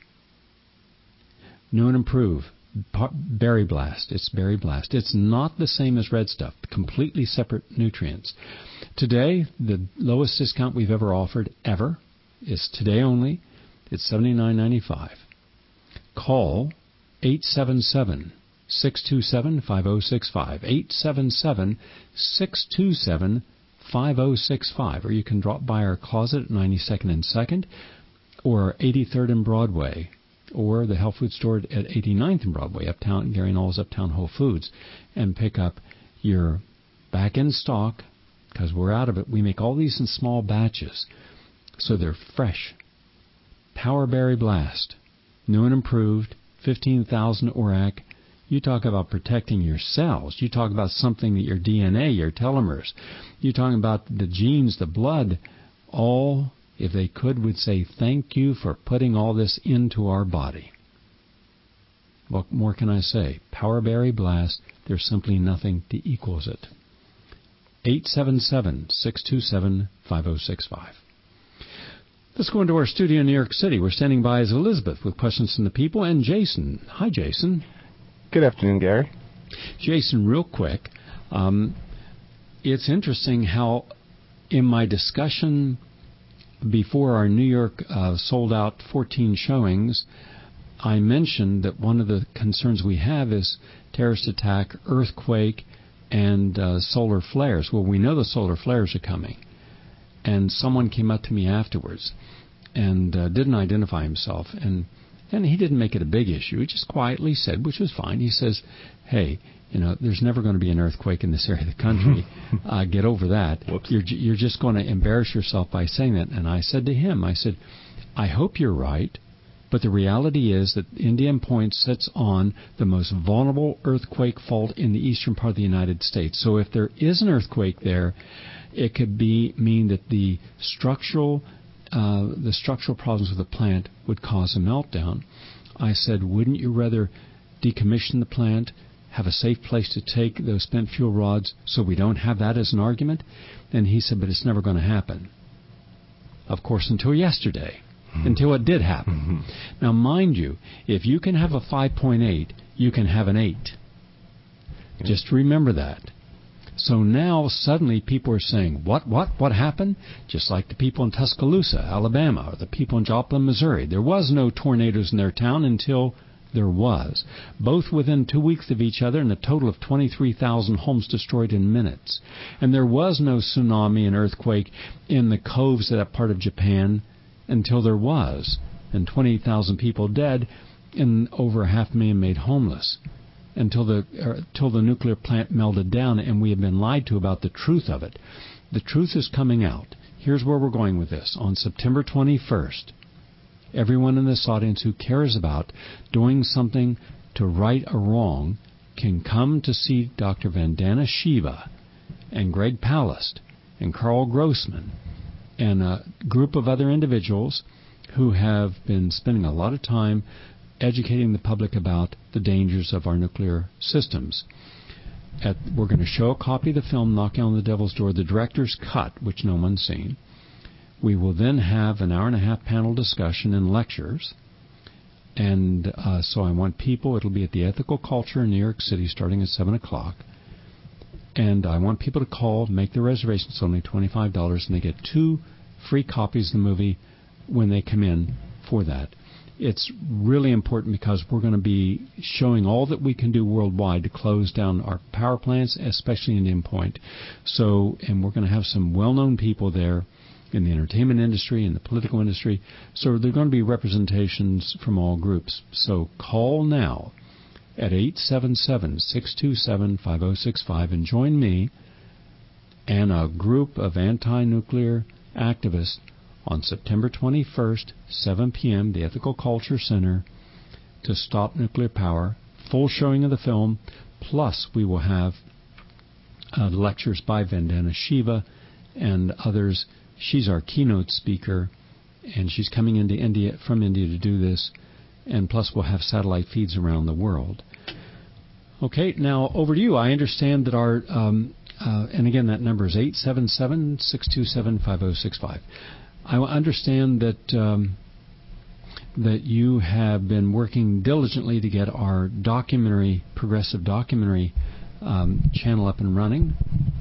New and improve. Berry Blast. It's Berry Blast. It's not the same as red stuff. Completely separate nutrients. Today, the lowest discount we've ever offered, ever, is today only. It's seventy-nine ninety-five. Call eight seven seven, six two seven, five oh six five. eight seven seven, six two seven, five oh six five. Or you can drop by our closet at ninety-second and second or eighty-third and Broadway, or the health food store at eighty-ninth and Broadway, uptown, Gary Knowles Uptown Whole Foods, and pick up your back-end stock, because we're out of it. We make all these in small batches, so they're fresh. Power Berry Blast, new and improved, fifteen thousand O R A C. You talk about protecting your cells. You talk about something that your D N A, your telomeres. You're talking about the genes, the blood, all, if they could, would say, thank you for putting all this into our body. What more can I say? Power Berry Blast, there's simply nothing that equals it. eight seven seven, six two seven, five oh six five. Let's go into our studio in New York City. We're standing by as Elizabeth with questions from the people, and Jason. Hi, Jason. Good afternoon, Gary. Jason, real quick, um, it's interesting how in my discussion before our New York uh, sold-out fourteen showings, I mentioned that one of the concerns we have is terrorist attack, earthquake, and uh, solar flares. Well, we know the solar flares are coming. And someone came up to me afterwards and uh, didn't identify himself. And, and he didn't make it a big issue. He just quietly said, which was fine, he says, hey, you know, there's never going to be an earthquake in this area of the country. uh, get over that. Whoops. You're, you're just going to embarrass yourself by saying that. And I said to him, I said, I hope you're right, but the reality is that Indian Point sits on the most vulnerable earthquake fault in the eastern part of the United States. So if there is an earthquake there, it could be mean that the structural uh, the structural problems with the plant would cause a meltdown. I said, wouldn't you rather decommission the plant, have a safe place to take those spent fuel rods so we don't have that as an argument? And he said, but it's never going to happen. Of course, until yesterday, mm-hmm. until it did happen. Mm-hmm. Now, mind you, if you can have a five point eight, you can have an eight. Yeah. Just remember that. So now suddenly people are saying, what, what, what happened? Just like the people in Tuscaloosa, Alabama, or the people in Joplin, Missouri. There was no tornadoes in their town until there was. Both within two weeks of each other, and a total of twenty-three thousand homes destroyed in minutes. And there was no tsunami and earthquake in the coves of that part of Japan until there was. And twenty thousand people dead and over half a million made homeless. Until the uh, till the nuclear plant melted down, and we have been lied to about the truth of it. The truth is coming out. Here's where we're going with this. On September twenty-first, everyone in this audience who cares about doing something to right a wrong can come to see Doctor Vandana Shiva and Greg Palast and Carl Grossman and a group of other individuals who have been spending a lot of time educating the public about the dangers of our nuclear systems. At, we're going to show a copy of the film, Knocking on the Devil's Door, the director's cut, which no one's seen. We will then have an hour and a half panel discussion and lectures. And uh, so I want people, it'll be at the Ethical Culture in New York City starting at seven o'clock. And I want people to call, make their reservations. It's only twenty-five dollars, and they get two free copies of the movie when they come in for that. It's really important because we're going to be showing all that we can do worldwide to close down our power plants, especially in Indian Point. So, and we're going to have some well-known people there in the entertainment industry and the political industry. So there are going to be representations from all groups. So call now at eight seven seven, six two seven, five oh six five and join me and a group of anti-nuclear activists on September twenty-first, seven p.m., the Ethical Culture Center, to stop nuclear power. Full showing of the film, plus we will have uh, lectures by Vandana Shiva and others. She's our keynote speaker, and she's coming into India from India to do this, and plus we'll have satellite feeds around the world. Okay, now over to you. I understand that our, um, uh, and again, that number is eight seven seven, six two seven, five oh six five. I understand that um, that you have been working diligently to get our documentary, progressive documentary um, channel up and running,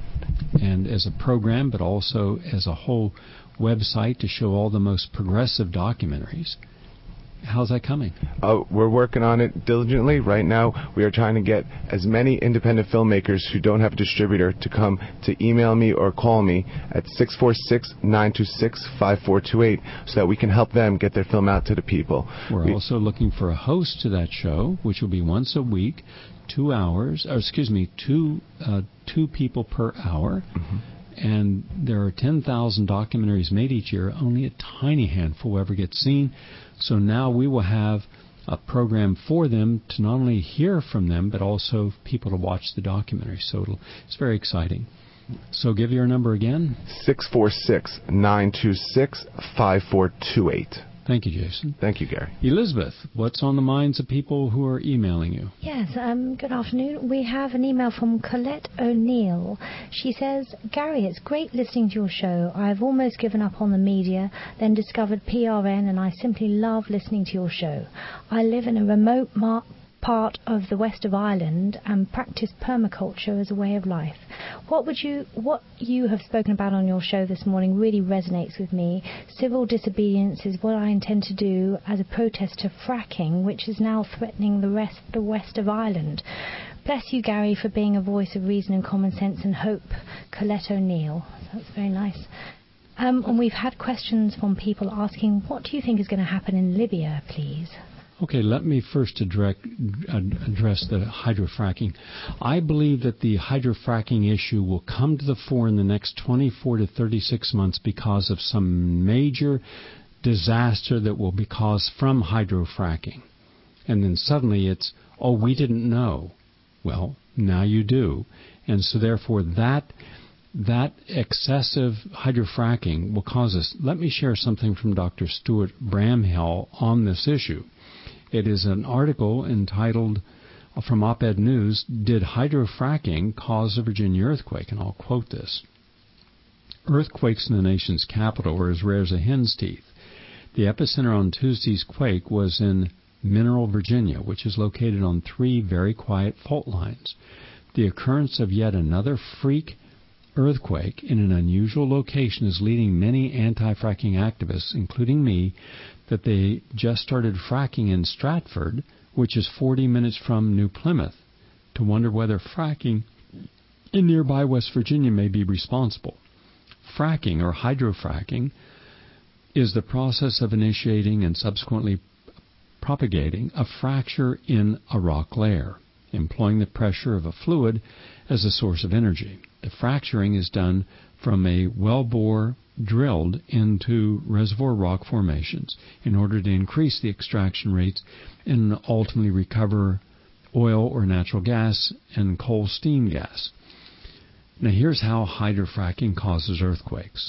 and as a program, but also as a whole website to show all the most progressive documentaries. How's that coming? Uh, we're working on it diligently. Right now, we are trying to get as many independent filmmakers who don't have a distributor to come to email me or call me at six four six, nine two six, five four two eight so that we can help them get their film out to the people. We're we, also looking for a host to that show, which will be once a week, two hours, or excuse me, two uh, two people per hour. Mm-hmm. And there are ten thousand documentaries made each year. Only a tiny handful will ever get seen. So now we will have a program for them to not only hear from them, but also people to watch the documentary. So it'll, it's very exciting. So give your number again. six four six, nine two six, five four two eight. Thank you, Jason. Thank you, Gary. Elizabeth, what's on the minds of people who are emailing you? Yes, um, good afternoon. We have an email from Colette O'Neill. She says, Gary, it's great listening to your show. I've almost given up on the media, then discovered P R N, and I simply love listening to your show. I live in a remote mar- part of the west of Ireland and practice permaculture as a way of life. What would you, what you have spoken about on your show this morning really resonates with me. Civil disobedience is what I intend to do as a protest to fracking, which is now threatening the rest, the west of Ireland. Bless you, Gary, for being a voice of reason and common sense and hope. Uh, O'Neill. That's very nice. Um, and we've had questions from people asking, what do you think is going to happen in Libya, please? Okay, let me first address, address the hydrofracking. I believe that the hydrofracking issue will come to the fore in the next twenty-four to thirty-six months because of some major disaster that will be caused from hydrofracking. And then suddenly it's, oh, we didn't know. Well, now you do. And so therefore that that excessive hydrofracking will cause us. Let me share something from Doctor Stuart Bramhill on this issue. It is an article entitled from Op-Ed News, did hydrofracking cause the Virginia earthquake? And I'll quote this. Earthquakes in the nation's capital were as rare as a hen's teeth. The epicenter on Tuesday's quake was in Mineral, Virginia, which is located on three very quiet fault lines. The occurrence of yet another freak earthquake in an unusual location is leading many anti-fracking activists, including me, that they just started fracking in Stratford, which is forty minutes from New Plymouth, to wonder whether fracking in nearby West Virginia may be responsible. Fracking, or hydrofracking, is the process of initiating and subsequently propagating a fracture in a rock layer, employing the pressure of a fluid as a source of energy. The fracturing is done from a wellbore drilled into reservoir rock formations in order to increase the extraction rates and ultimately recover oil or natural gas and coal steam gas. Now here's how hydrofracking causes earthquakes.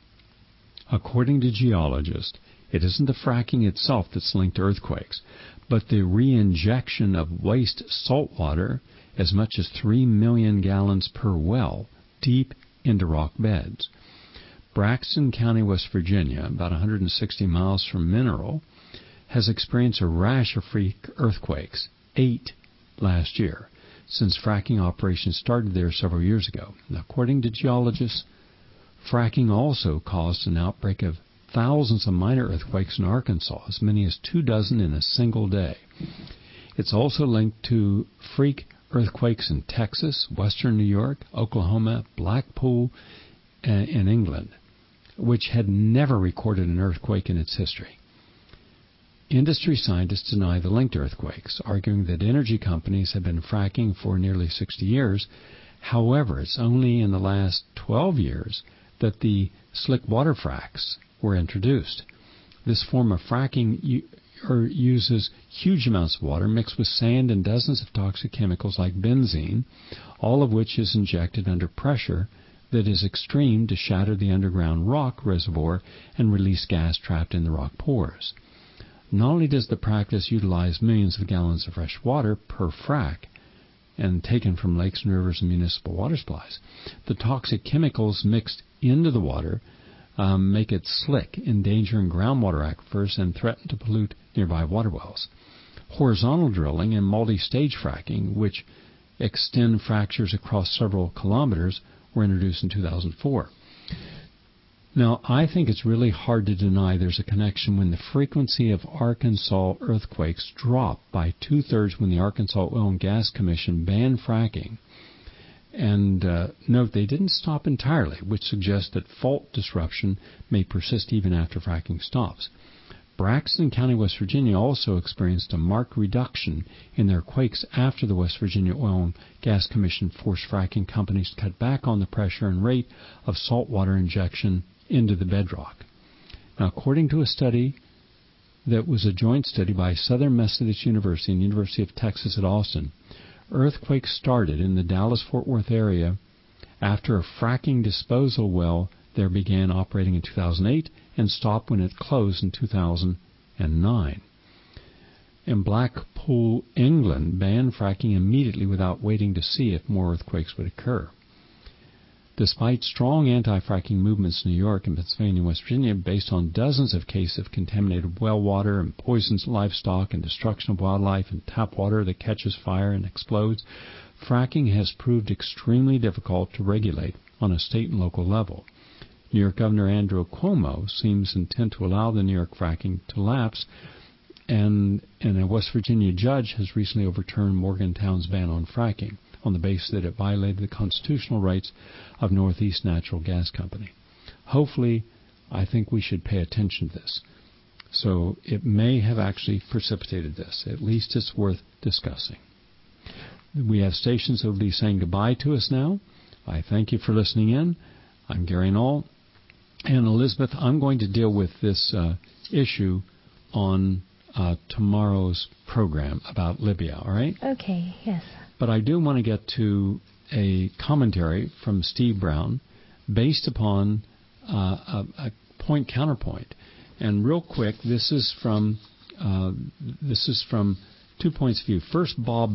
According to geologists, it isn't the fracking itself that's linked to earthquakes, but the reinjection of waste salt water, as much as three million gallons per well, deep into rock beds. Braxton County, West Virginia, about one hundred sixty miles from Mineral, has experienced a rash of freak earthquakes, eight last year, since fracking operations started there several years ago. Now, according to geologists, fracking also caused an outbreak of thousands of minor earthquakes in Arkansas, as many as two dozen in a single day. It's also linked to freak earthquakes in Texas, western New York, Oklahoma, Blackpool, and in England, which had never recorded an earthquake in its history. Industry scientists deny the link to earthquakes, arguing that energy companies have been fracking for nearly sixty years. However, it's only in the last twelve years that the slick water fracks were introduced. This form of fracking u- or uses huge amounts of water mixed with sand and dozens of toxic chemicals like benzene, all of which is injected under pressure that is extreme to shatter the underground rock reservoir and release gas trapped in the rock pores. Not only does the practice utilize millions of gallons of fresh water per frac, and taken from lakes and rivers and municipal water supplies, the toxic chemicals mixed into the water um, make it slick, endangering groundwater aquifers and threaten to pollute nearby water wells. Horizontal drilling and multi-stage fracking, which extend fractures across several kilometers, were introduced in two thousand four. Now, I think it's really hard to deny there's a connection when the frequency of Arkansas earthquakes dropped by two-thirds when the Arkansas Oil and Gas Commission banned fracking. And uh, note, they didn't stop entirely, which suggests that fault disruption may persist even after fracking stops. Braxton County, West Virginia also experienced a marked reduction in their quakes after the West Virginia Oil and Gas Commission forced fracking companies to cut back on the pressure and rate of saltwater injection into the bedrock. Now, according to a study that was a joint study by Southern Methodist University and University of Texas at Austin, earthquakes started in the Dallas-Fort Worth area after a fracking disposal well there began operating in two thousand eight and stopped when it closed in two thousand nine. In Blackpool, England, banned fracking immediately without waiting to see if more earthquakes would occur. Despite strong anti-fracking movements in New York and Pennsylvania and West Virginia based on dozens of cases of contaminated well water and poisons livestock and destruction of wildlife and tap water that catches fire and explodes, fracking has proved extremely difficult to regulate on a state and local level. New York Governor Andrew Cuomo seems intent to allow the New York fracking to lapse, and, and a West Virginia judge has recently overturned Morgantown's ban on fracking on the basis that it violated the constitutional rights of Northeast Natural Gas Company. Hopefully, I think we should pay attention to this. So it may have actually precipitated this. At least it's worth discussing. We have stations that will be saying goodbye to us now. I thank you for listening in. I'm Gary Null. And Elizabeth, I'm going to deal with this uh, issue on uh, tomorrow's program about Libya, all right? Okay, yes. But I do want to get to a commentary from Steve Brown based upon uh, a, a point counterpoint. And real quick, this is from uh, this is from two points of view. First, Bob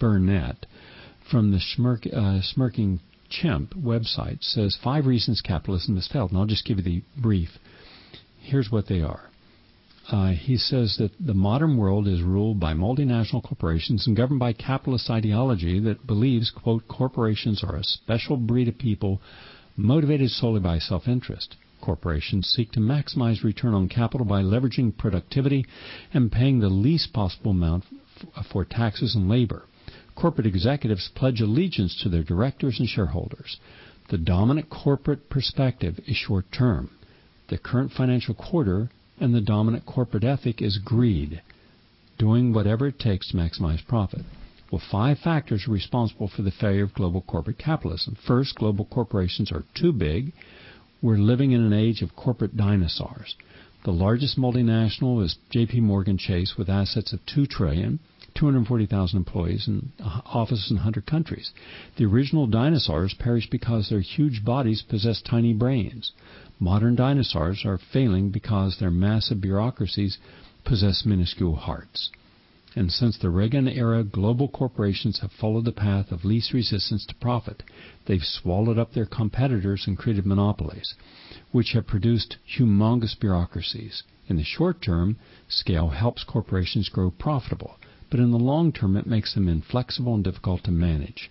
Burnett from the Smirk, uh, Smirking Chimp website says five reasons capitalism has failed. And I'll just give you the brief. Here's what they are. Uh, he says that the modern world is ruled by multinational corporations and governed by capitalist ideology that believes, quote, corporations are a special breed of people motivated solely by self-interest. Corporations seek to maximize return on capital by leveraging productivity and paying the least possible amount f- for taxes and labor. Corporate executives pledge allegiance to their directors and shareholders. The dominant corporate perspective is short-term. The current financial quarter and the dominant corporate ethic is greed, doing whatever it takes to maximize profit. Well, five factors are responsible for the failure of global corporate capitalism. First, global corporations are too big. We're living in an age of corporate dinosaurs. The largest multinational is J P. Morgan Chase with assets of two trillion dollars, two hundred forty thousand employees, and offices in one hundred countries. The original dinosaurs perished because their huge bodies possess tiny brains. Modern dinosaurs are failing because their massive bureaucracies possess minuscule hearts. And since the Reagan era, global corporations have followed the path of least resistance to profit. They've swallowed up their competitors and created monopolies, which have produced humongous bureaucracies. In the short term, scale helps corporations grow profitable, but in the long term it makes them inflexible and difficult to manage.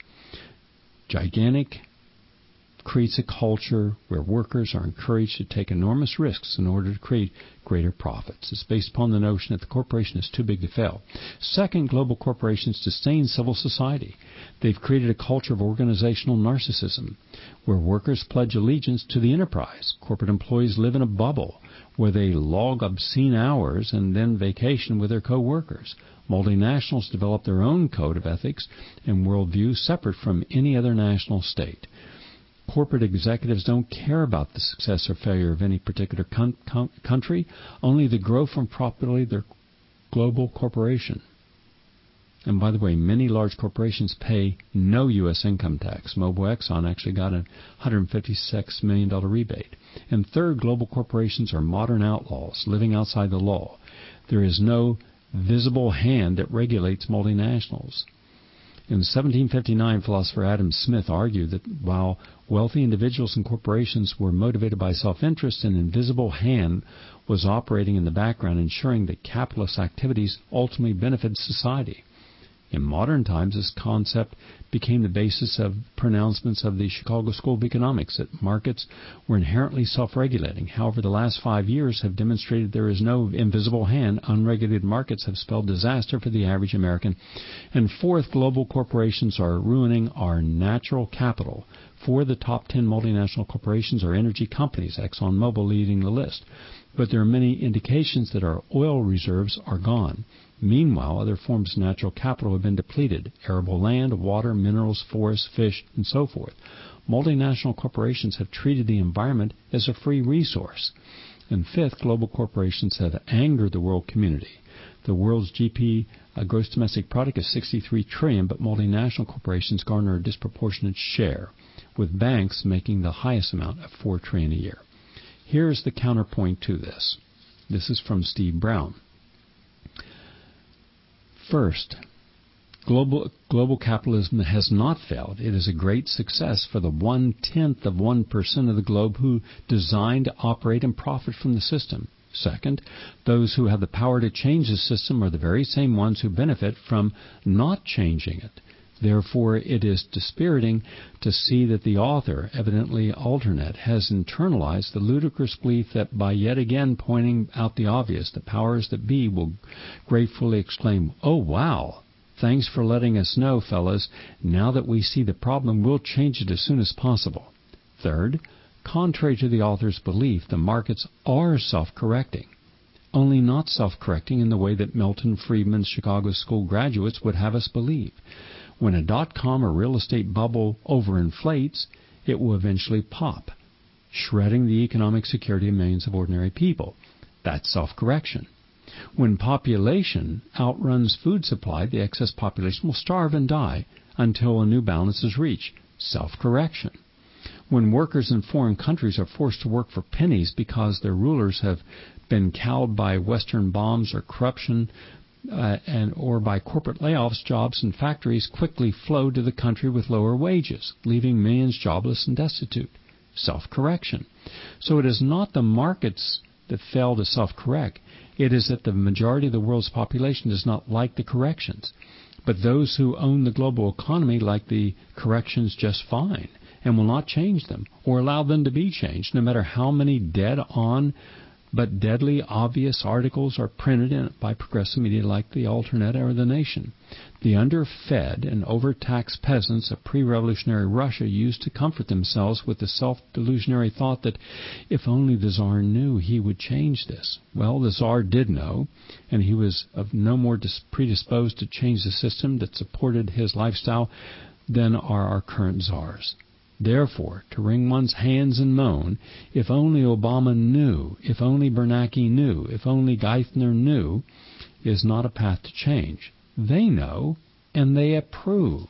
Gigantic creates a culture where workers are encouraged to take enormous risks in order to create greater profits. It's based upon the notion that the corporation is too big to fail. Second, global corporations disdain civil society. They've created a culture of organizational narcissism, where workers pledge allegiance to the enterprise. Corporate employees live in a bubble where they log obscene hours and then vacation with their co-workers. Multinationals develop their own code of ethics and worldview separate from any other national state. Corporate executives don't care about the success or failure of any particular con- con- country, only the growth and profitability of their global corporation. And by the way, many large corporations pay no U S income tax. Mobil Exxon actually got a one hundred fifty-six million dollars rebate. And third, global corporations are modern outlaws living outside the law. There is no visible hand that regulates multinationals. In seventeen fifty-nine, philosopher Adam Smith argued that while wealthy individuals and corporations were motivated by self-interest, an invisible hand was operating in the background, ensuring that capitalist activities ultimately benefited society. In modern times, this concept became the basis of pronouncements of the Chicago School of Economics, that markets were inherently self-regulating. However, the last five years have demonstrated there is no invisible hand. Unregulated markets have spelled disaster for the average American. And fourth, global corporations are ruining our natural capital. Four of the top ten multinational corporations are energy companies, ExxonMobil leading the list. But there are many indications that our oil reserves are gone. Meanwhile, other forms of natural capital have been depleted: arable land, water, minerals, forests, fish, and so forth. Multinational corporations have treated the environment as a free resource. And fifth, global corporations have angered the world community. The world's G D P, uh, gross domestic product, is sixty-three trillion dollars, but multinational corporations garner a disproportionate share, with banks making the highest amount of four trillion dollars a year. Here's the counterpoint to this. This is from Steve Brown. First, global global capitalism has not failed. It is a great success for the one-tenth of one percent of the globe who design to operate and profit from the system. Second, those who have the power to change the system are the very same ones who benefit from not changing it. Therefore, it is dispiriting to see that the author, evidently alternate, has internalized the ludicrous belief that by yet again pointing out the obvious, the powers that be will gratefully exclaim, "Oh, wow, thanks for letting us know, fellas. Now that we see the problem, we'll change it as soon as possible." Third, contrary to the author's belief, the markets are self-correcting, only not self-correcting in the way that Milton Friedman's Chicago School graduates would have us believe. When a dot-com or real estate bubble overinflates, it will eventually pop, shredding the economic security of millions of ordinary people. That's self-correction. When population outruns food supply, the excess population will starve and die until a new balance is reached. Self-correction. When workers in foreign countries are forced to work for pennies because their rulers have been cowed by Western bombs or corruption, uh, and or by corporate layoffs, jobs in factories quickly flowed to the country with lower wages, leaving millions jobless and destitute. Self-correction. So it is not the markets that fail to self-correct. It is that the majority of the world's population does not like the corrections. But those who own the global economy like the corrections just fine and will not change them or allow them to be changed, no matter how many dead-on but deadly obvious articles are printed in by progressive media like the Alternet or The Nation. The underfed and overtaxed peasants of pre-revolutionary Russia used to comfort themselves with the self-delusionary thought that if only the Tsar knew, he would change this. Well, the Tsar did know, and he was of no more predisposed to change the system that supported his lifestyle than are our current Tsars. Therefore, to wring one's hands and moan, if only Obama knew, if only Bernanke knew, if only Geithner knew, is not a path to change. They know, and they approve.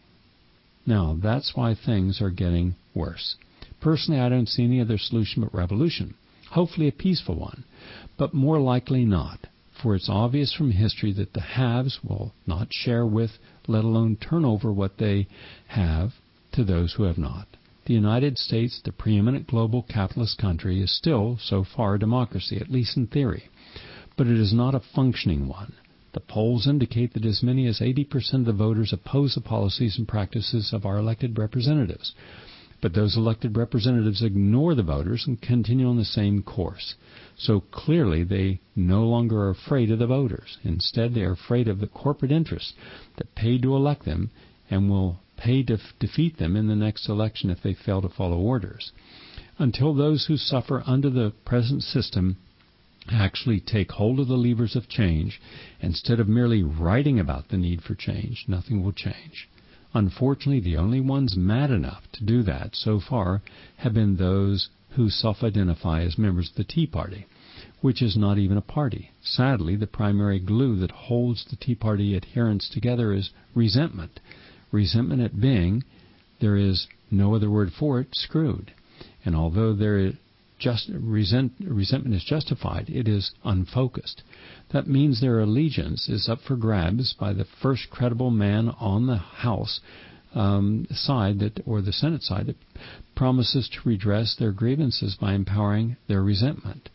Now, that's why things are getting worse. Personally, I don't see any other solution but revolution, hopefully a peaceful one, but more likely not, for it's obvious from history that the haves will not share with, let alone turn over what they have, to those who have not. The United States, the preeminent global capitalist country, is still, so far, a democracy, at least in theory. But it is not a functioning one. The polls indicate that as many as eighty percent of the voters oppose the policies and practices of our elected representatives. But those elected representatives ignore the voters and continue on the same course. So clearly they no longer are afraid of the voters. Instead, they are afraid of the corporate interests that paid to elect them and will pay to f- defeat them in the next election if they fail to follow orders. Until those who suffer under the present system actually take hold of the levers of change, instead of merely writing about the need for change, nothing will change. Unfortunately, the only ones mad enough to do that so far have been those who self-identify as members of the Tea Party, which is not even a party. Sadly, the primary glue that holds the Tea Party adherents together is resentment. Resentment at being, there is no other word for it, screwed. And although there is just resent, resentment is justified, it is unfocused. That means their allegiance is up for grabs by the first credible man on the House um, side that, or the Senate side that promises to redress their grievances by empowering their resentment,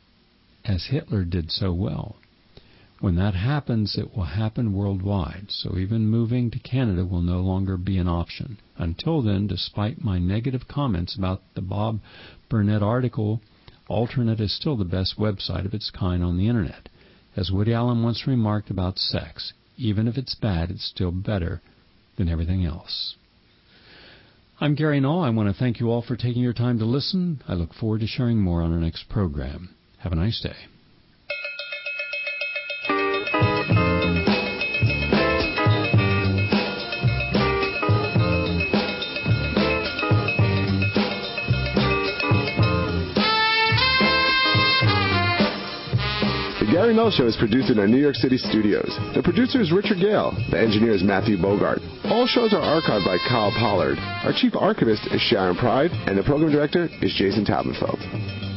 as Hitler did so well. When that happens, it will happen worldwide, so even moving to Canada will no longer be an option. Until then, despite my negative comments about the Bob Burnett article, Alternet is still the best website of its kind on the Internet. As Woody Allen once remarked about sex, even if it's bad, it's still better than everything else. I'm Gary Null. I want to thank you all for taking your time to listen. I look forward to sharing more on our next program. Have a nice day. The Gary Null Show is produced in our New York City studios. The producer is Richard Gale. The engineer is Matthew Bogart. All shows are archived by Kyle Pollard. Our chief archivist is Sharon Pride, and the program director is Jason Tabenfeld.